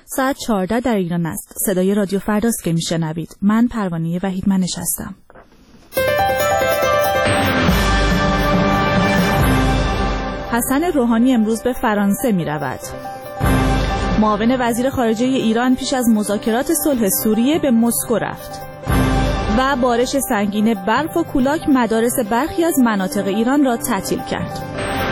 ساعت 14 در ایران است. صدای رادیو فرداست که میشنوید. من پروانه وحیدمنش هستم. حسن روحانی امروز به فرانسه می رود. معاون وزیر خارجه ایران پیش از مذاکرات صلح سوریه به مسکو رفت. و بارش سنگین برف و کولاک مدارس برخی از مناطق ایران را تعطیل کرد.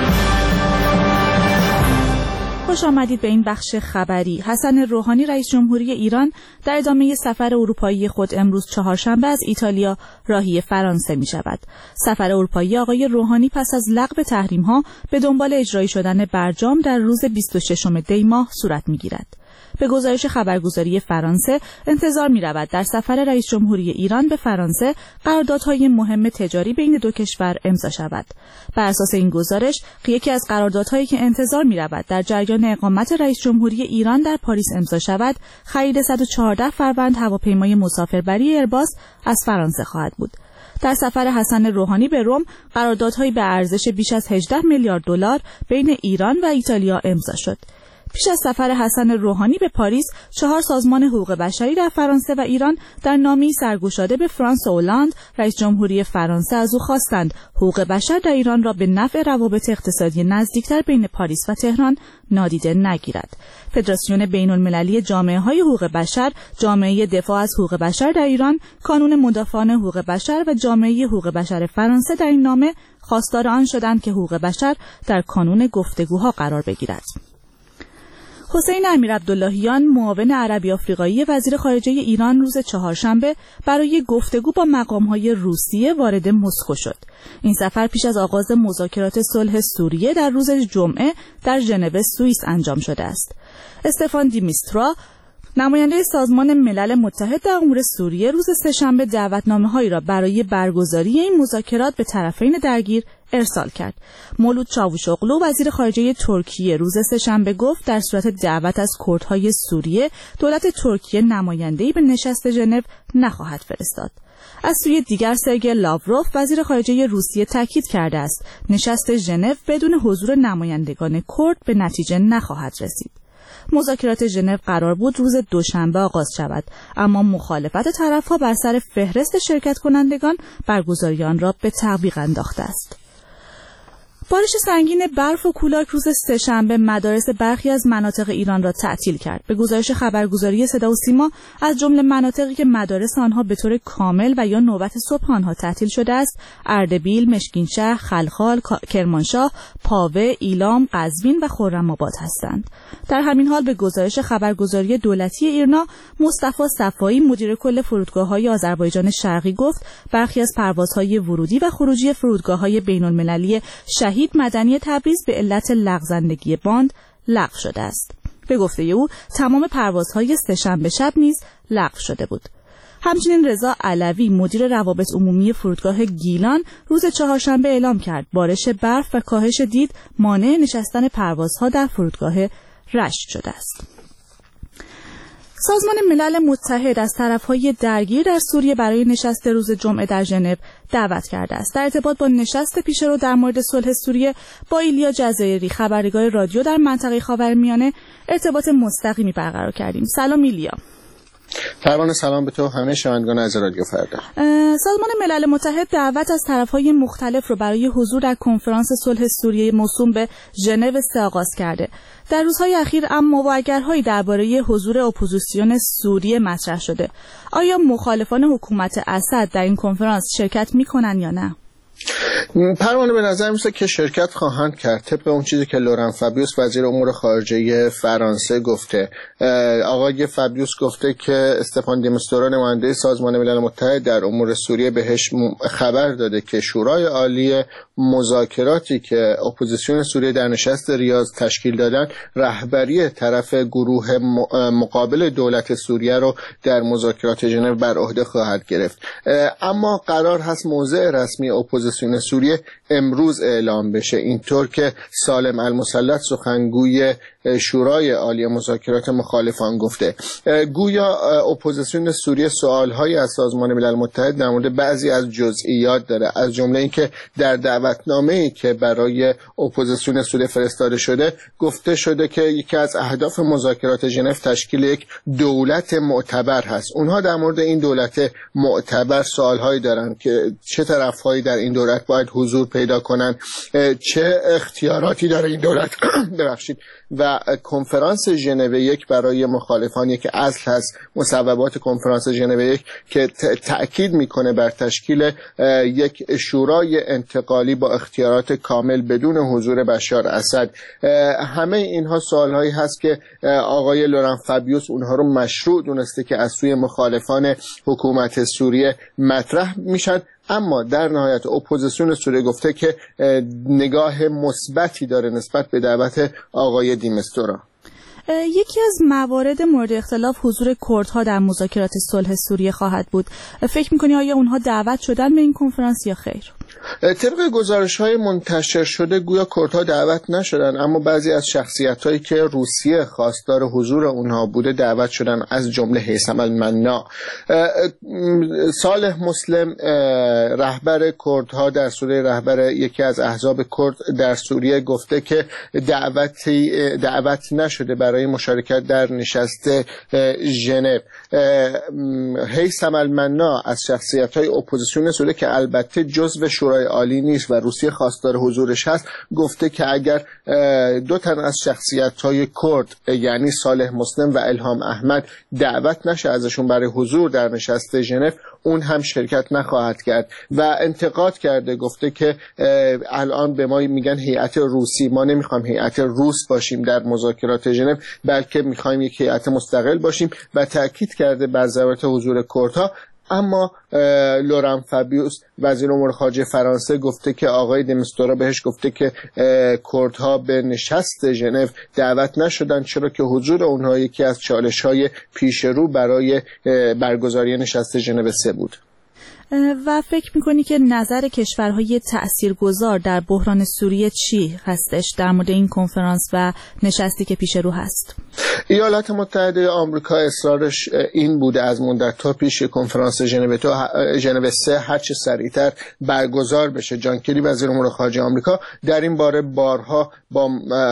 خوش آمدید به این بخش خبری. حسن روحانی رئیس جمهوری ایران در ادامه سفر اروپایی خود امروز چهارشنبه از ایتالیا راهی فرانسه می شود. سفر اروپایی آقای روحانی پس از لغو تحریم‌ها به دنبال اجرایی شدن برجام در روز 26 دی ماه صورت می گیرد. به گزارش خبرگزاری فرانسه انتظار می رود در سفر رئیس جمهوری ایران به فرانسه قراردادهای مهم تجاری بین دو کشور امضا شود. بر اساس این گزارش یکی از قراردادهایی که انتظار می رود در جریان اقامت رئیس جمهوری ایران در پاریس امضا شود، خرید 114 فروند هواپیمای مسافربری ایرباس از فرانسه خواهد بود. در سفر حسن روحانی به روم قراردادهایی به ارزش بیش از 18 میلیارد دلار بین ایران و ایتالیا امضا شد. پیش از سفر حسن روحانی به پاریس، 4 سازمان حقوق بشری در فرانسه و ایران در نامه‌ای سرگشاده به فرانسوا اولاند رئیس جمهوری فرانسه از او خواستند حقوق بشر در ایران را به نفع روابط اقتصادی نزدیکتر بین پاریس و تهران نادیده نگیرد. فدراسیون بین‌المللی جامعه‌های حقوق بشر، جامعه دفاع از حقوق بشر در ایران، کانون مدافعان حقوق بشر و جامعه حقوق بشر فرانسه در این نامه خواستار آن شدند که حقوق بشر در کانون گفتگوها قرار بگیرد. حسین امیرعبداللهیان معاون عربی آفریقایی وزیر خارجه ایران روز چهارشنبه برای گفتگو با مقام‌های روسیه وارد مسکو شد. این سفر پیش از آغاز مذاکرات صلح سوریه در روز جمعه در ژنو سوئیس انجام شده است. استفان دیمیسترا نماینده سازمان ملل متحد در امور سوریه روز سه‌شنبه دعوتنامه‌هایی را برای برگزاری این مذاکرات به طرفین درگیر ارسال کرد. مولود چاوشوغلو وزیر خارجه ترکیه روز سه‌شنبه گفت در صورت دعوت از کردهای سوریه دولت ترکیه نماینده‌ای به نشست ژنو نخواهد فرستاد. از سوی دیگر سرگئی لاوروف وزیر خارجه روسیه تاکید کرده است نشست ژنو بدون حضور نمایندگان کرد به نتیجه نخواهد رسید. مذاکرات ژنو قرار بود روز دوشنبه آغاز شود، اما مخالفت طرف‌ها بر سر فهرست شرکت کنندگان برگزاری آن را به تعویق انداخته است. بارش سنگین برف و کولاک روز سه‌شنبه مدارس برخی از مناطق ایران را تعطیل کرد. به گزارش خبرگزاری صدا و سیما، از جمله مناطقی که مدارس آنها به طور کامل و یا نوبت صبح آنها تعطیل شده است، اردبیل، مشکینشهر، خلخال، کرمانشاه، پاوه، ایلام، قزوین و خرم‌آباد هستند. در همین حال به گزارش خبرگزاری دولتی ایرنا، مصطفی صفایی مدیر کل فرودگاه‌های آذربایجان شرقی گفت برخی از پروازهای ورودی و خروجی فرودگاه‌های بین‌المللی شهید مدنی تبریز به علت لغزندگی باند لغو شده است. به گفته او تمام پروازهای سه‌شنبه شب نیز لغو شده بود. همچنین رضا علوی مدیر روابط عمومی فرودگاه گیلان روز چهارشنبه اعلام کرد بارش برف و کاهش دید مانع نشستن پروازها در فرودگاه رشت شده است. سازمان ملل متحد از طرف‌های درگیر در سوریه برای نشست روز جمعه در ژنو دعوت کرده است. در ارتباط با نشست پیشرو در مورد صلح سوریه با ایلیا جزایری خبرنگار رادیو در منطقه خاورمیانه ارتباط مستقیمی برقرار کردیم. سلام ایلیا. پروانه، سلام به تو همه شنوندگان از رادیو فردا. سازمان ملل متحد دعوت از طرف‌های مختلف را برای حضور در کنفرانس صلح سوریه موسوم به ژنو آغاز کرده. در روزهای اخیر اما واگرهایی درباره حضور اپوزیسیون سوریه مطرح شده. آیا مخالفان حکومت اسد در این کنفرانس شرکت می‌کنند یا نه؟ پروانه، به نظر میسه که شرکت خواهند کرد. طبق اون چیزی که لوران فابیوس وزیر امور خارجه فرانسه گفته. آقای فابیوس گفته که استفان دیمیسترا نماینده سازمان ملل متحد در امور سوریه بهش خبر داده که شورای عالی مذاکراتی که اپوزیسیون سوریه در نشست ریاض تشکیل دادن رهبری طرف گروه مقابل دولت سوریه رو در مذاکرات ژنو بر عهده خواهد گرفت. اما قرار هست موضع رسمی اپوزیسیون سوریه امروز اعلام بشه، اینطور که سالم المسلط سخنگوی شورای عالی مذاکرات مخالفان گفته. گویا اپوزیسیون سوریه سوالهایی از سازمان ملل متحد در مورد بعضی از جزئیات داره، از جمله اینکه در دعوتنامه‌ای که برای اپوزیسیون سوریه فرستاده شده گفته شده که یکی از اهداف مذاکرات ژنو تشکیل یک دولت معتبر هست. اونها در مورد این دولت معتبر سوالهایی دارن که چه طرف‌هایی در این دولت باید حضور پیدا کنن، چه اختیاراتی داره این دولت ببخشید. و کنفرانس ژنو 1 برای مخالفان که اصل هست مصوبات کنفرانس ژنو 1 که تأکید میکنه بر تشکیل یک شورای انتقالی با اختیارات کامل بدون حضور بشار اسد. همه اینها سوالهایی هست که آقای لوران فابیوس اونها رو مشروع دونسته که از سوی مخالفان حکومت سوریه مطرح میشن، اما در نهایت اپوزیسیون سوریه گفته که نگاه مثبتی داره نسبت به دعوت آقای دیمستورا. یکی از موارد مورد اختلاف حضور کردها در مذاکرات صلح سوریه خواهد بود. فکر می‌کنی آیا اونها دعوت شدن به این کنفرانس یا خیر؟ طبق گزارش‌های منتشر شده گویا کردها دعوت نشدن، اما بعضی از شخصیت‌هایی که روسیه خواستار حضور اونها بوده دعوت شدن، از جمله هیثم المنا. صالح مسلم رهبر کردها در سوریه، رهبر یکی از احزاب کرد در سوریه گفته که دعوت نشده برای مشارکت در نشست ژنو. هیثم المنا از شخصیت‌های اپوزیسیون سوریه که البته جزو شورای عالی نیست و روسیه خواستار حضورش هست گفته که اگر دو تن از شخصیت‌های کرد یعنی صالح مسلم و الهام احمد دعوت نشه ازشون برای حضور در نشست ژنو، اون هم شرکت نخواهد کرد و انتقاد کرده، گفته که الان به ما میگن هیئت روسی، ما نمیخوایم هیئت روس باشیم در مذاکرات ژنو بلکه میخوایم یک هیئت مستقل باشیم و تاکید کرده بر ضرورت حضور کردها. اما لوران فابیوس وزیر امور خارجه فرانسه گفته که آقای دمیستورا بهش گفته که کردها به نشست ژنو دعوت نشدن، چرا که حضور اونها یکی از چالش‌های پیش رو برای برگزاری نشست ژنو 3 بود. و فکر میکنی که نظر کشورهای تأثیرگذار در بحران سوریه چی هستش در مورد این کنفرانس و نشستی که پیش رو هست؟ ایالات متحده آمریکا اصرارش این بوده از مدت‌ها پیش کنفرانس ژنو 3 هر چه سریعتر برگزار بشه. جان کری وزیر امور خارجه آمریکا در این باره بارها با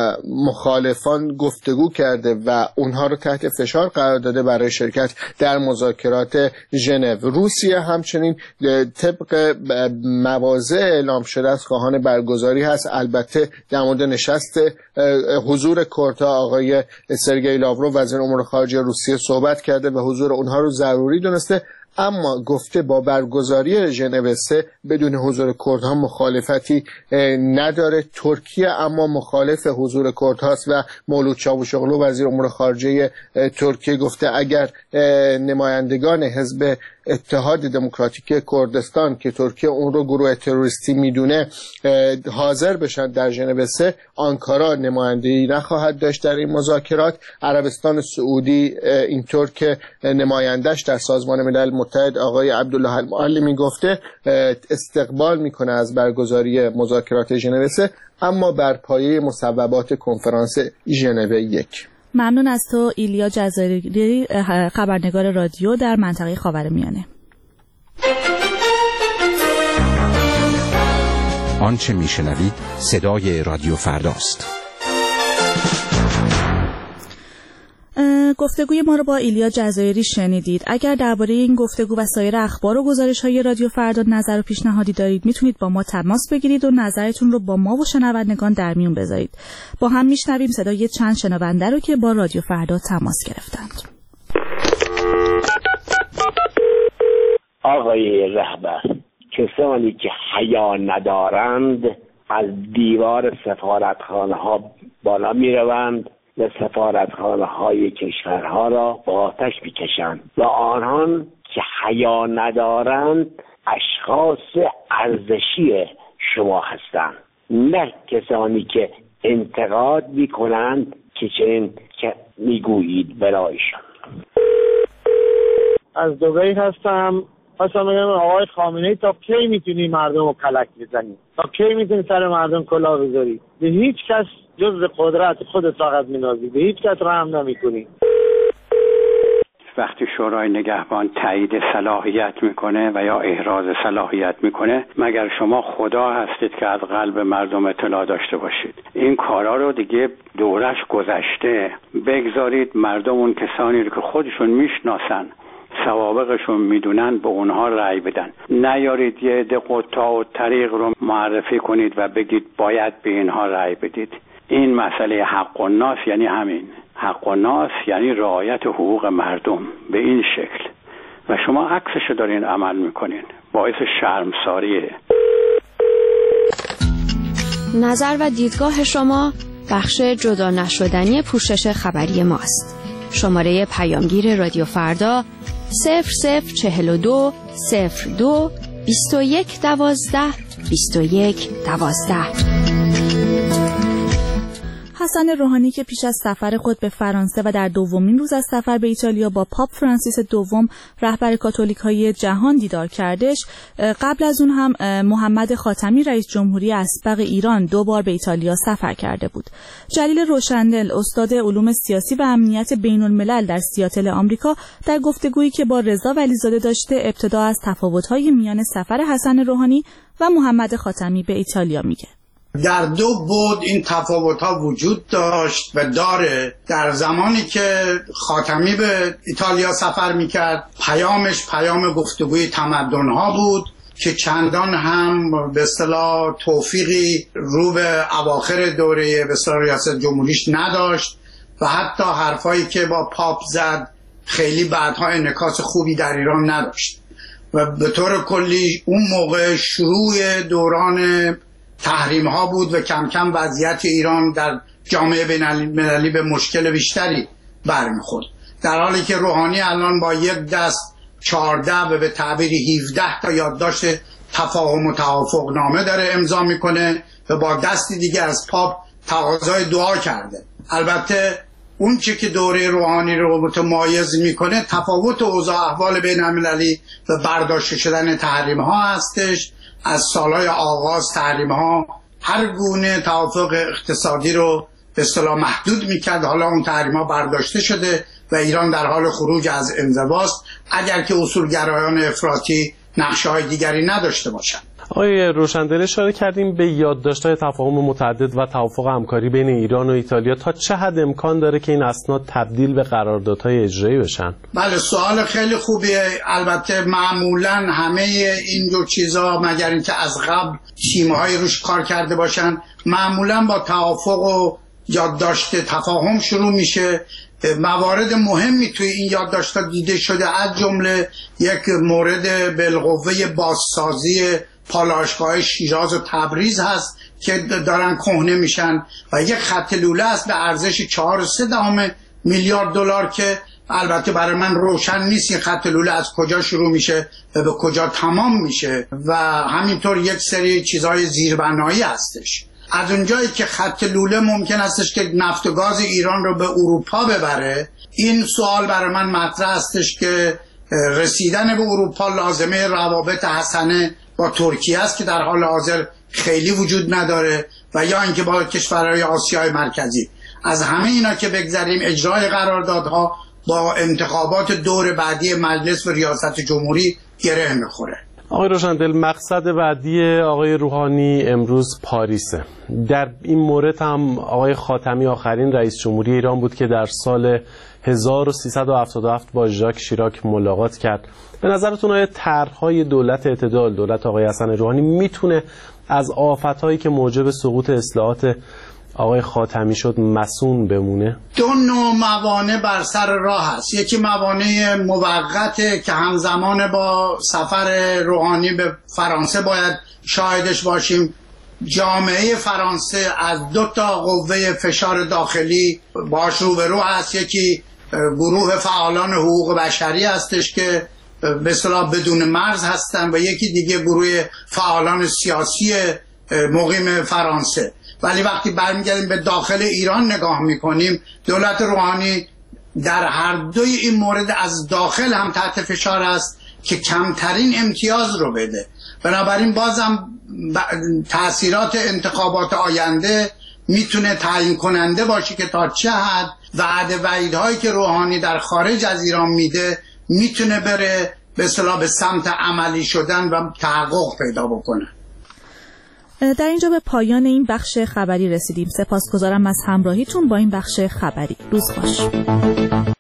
مخالفان گفتگو کرده و اونها رو تحت فشار قرار داده برای شرکت در مذاکرات ژنو. روسیه همچنین طبق مواضع اعلام شده از خواهان برگزاری هست. البته در مورد نشست حضور کردها آقای سرگئی لاوروف وزیر امور خارجه روسیه صحبت کرده و حضور اونها رو ضروری دونسته، اما گفته با برگزاری ژنو 3 بدون حضور کردها مخالفتی نداره. ترکیه اما مخالف حضور کردهاست و مولود چاوشوغلو وزیر امور خارجه ترکیه گفته اگر نمایندگان حزب اتحاد دموکراتیک کردستان که ترکیه اون رو گروه تروریستی میدونه حاضر بشن در ژنو 3، آنکارا نمایندگی نخواهد داشت در این مذاکرات. عربستان سعودی اینطور که نمایندش در سازمان ملل متحد آقای عبدالله المعلمی گفته استقبال میکنه از برگزاری مذاکرات ژنو 3، اما بر پایه مصوبات کنفرانس ژنو 1. ممنون از تو ایلیا جزایری، خبرنگار رادیو در منطقه خاورمیانه. آنچه میشنوید صدای رادیو فرداست. گفتگوی ما رو با ایلیا جزایری شنیدید. اگر درباره این گفتگو و سایر اخبار و گزارش‌های رادیو فردا نظر و پیشنهادی دارید میتونید با ما تماس بگیرید و نظرتون رو با ما و شنوندگان در میون بذارید. با هم میشنویم صدای چند شنونده رو که با رادیو فردا تماس گرفتند. آقای رهبر، کسانی که حیا ندارند از دیوار سفارتخانه‌ها بالا میروند و سفارتخانه‌های کشورها را با آتش می‌کشند و آنان که حیا ندارند اشخاص ارزشی شما هستند، نه کسانی که انتقاد می‌کنند که چنین که می‌گویید برایشان. از دبی هستم. خواستم بگم آقای خامنه‌ای تا کی میتونی مردم رو کلک بزنی؟ تا کی میتونی سر مردم کلاه بذاری؟ به هیچ کس جز قدرت خودت فقط مینازی، به هیچ کس رحم نمیکنی. وقتی شورای نگهبان تایید صلاحیت میکنه و یا احراز صلاحیت میکنه، مگر شما خدا هستید که از قلب مردم اطلاع داشته باشید؟ این کارا رو دیگه دورش گذشته. بگذارید مردم اون کسانی رو که خودشون میشناسن، سوابقشون میدونن، به اونها رأی بدن. نیارید یه عده قطاع و طریق رو معرفی کنید و بگید باید به اینها رأی بدید. این مسئله حق الناس یعنی همین. حق الناس یعنی رعایت حقوق مردم به این شکل و شما عکسشو دارین عمل میکنین. باعث شرمساریه. نظر و دیدگاه شما بخش جدا نشدنی پوشش خبری ماست. شماره پیامگیر رادیو فردا 0042 02 21 12 21 12. حسن روحانی که پیش از سفر خود به فرانسه و در دومین روز از سفر به ایتالیا با پاپ فرانسیس دوم رهبر کاتولیک‌های جهان دیدار کردش، قبل از اون هم محمد خاتمی رئیس جمهوری اسبق ایران 2 بار به ایتالیا سفر کرده بود. جلیل روشندل استاد علوم سیاسی و امنیت بین‌الملل در سیاتل آمریکا در گفتگویی که با رضا ولیزاده داشته ابتدا از تفاوت‌های میان سفر حسن روحانی و محمد خاتمی به ایتالیا میگه. در 2 بعد این تفاوت‌ها وجود داشت و داره. در زمانی که خاتمی به ایتالیا سفر میکرد، پیامش پیام گفتگوی تمدن‌ها بود که چندان هم به اصطلاح توفیقی رو به اواخر دوره به اصطلاح ریاست جمهوریش نداشت و حتی حرفایی که با پاپ زد خیلی بعدها انعکاس خوبی در ایران نداشت و به طور کلی اون موقع شروع دوران تحریم ها بود و کم کم وضعیت ایران در جامعه بین‌المللی به مشکل بیشتری برمیخورد، در حالی که روحانی الان با یک دست 14 و به تعبیر 17 تا یادداشت تفاهم و توافق نامه داره امضا میکنه و با دستی دیگه از پاپ تقاضای دعا کرده. البته اون چی که دوره روحانی رو متمایز میکنه تفاوت اوضاع احوال بین‌المللی و برداشته شدن تحریم ها هستش. از سالهای آغاز تحریم ها هر گونه توافق اقتصادی رو به اصطلاح محدود میکرد. حالا اون تحریم ها برداشته شده و ایران در حال خروج از انزواست، اگر که اصولگرایان افراطی نقشه های دیگری نداشته باشند. آقای روشندل اشاره کردیم به یادداشت‌های تفاهم متعدد و توافق همکاری بین ایران و ایتالیا. تا چه حد امکان داره که این اسناد تبدیل به قراردادهای اجرایی بشن؟ بله، سوال خیلی خوبیه. البته معمولا همه این دو چیزا مگر اینکه از قبل تیم‌های روش کار کرده باشن، معمولا با توافق و یادداشت تفاهم شروع میشه. موارد مهمی توی این یادداشت‌ها دیده شده، از جمله یک مورد بالقوه بازسازی پالایشگاه شیراز و تبریز هست که دارن کهنه میشن و یک خط لوله است به ارزش 4.3 میلیارد دلار که البته برای من روشن نیست این خط لوله از کجا شروع میشه و به کجا تمام میشه و همینطور یک سری چیزهای زیربنایی هستش. از اونجایی که خط لوله ممکن استش که نفت و گاز ایران رو به اروپا ببره، این سوال برای من مطرح استش که رسیدن به اروپا لازمه روابط حسنه با ترکیه است که در حال حاضر خیلی وجود نداره و یا اینکه با کشورهای آسیای مرکزی. از همه اینا که بگذریم، اجرای قراردادها با انتخابات دور بعدی مجلس و ریاست جمهوری گره میخوره. آقای روشندل، مقصد بعدی آقای روحانی امروز پاریسه. در این مورد هم آقای خاتمی آخرین رئیس جمهوری ایران بود که در سال 1377 با ژاک شیراک ملاقات کرد. به نظرتون آیا طرح‌های دولت اعتدال، دولت آقای حسن روحانی میتونه از آفت‌هایی که موجب سقوط اصلاحات آقای خاتمی شد مصون بمونه؟ 2 نوع موانع بر سر راه هست. یکی موانع موقته که همزمان با سفر روحانی به فرانسه باید شاهدش باشیم. جامعه فرانسه از 2 قوه فشار داخلی باش روبرو هست. یکی گروه فعالان حقوق بشری هستش که به اصطلاح بدون مرز هستن و یکی دیگه گروه فعالان سیاسی مقیم فرانسه. ولی وقتی برمیگردیم به داخل ایران نگاه میکنیم، دولت روحانی در هر دوی این مورد از داخل هم تحت فشار است که کمترین امتیاز رو بده. بنابراین بازم تأثیرات انتخابات آینده میتونه تعیین کننده باشه که تا چه حد وعده‌هایی که روحانی در خارج از ایران میده میتونه بره به اصطلاح به سمت عملی شدن و تحقق پیدا بکنه. در اینجا به پایان این بخش خبری رسیدیم. سپاسگزارم از همراهیتون با این بخش خبری. روز خوش.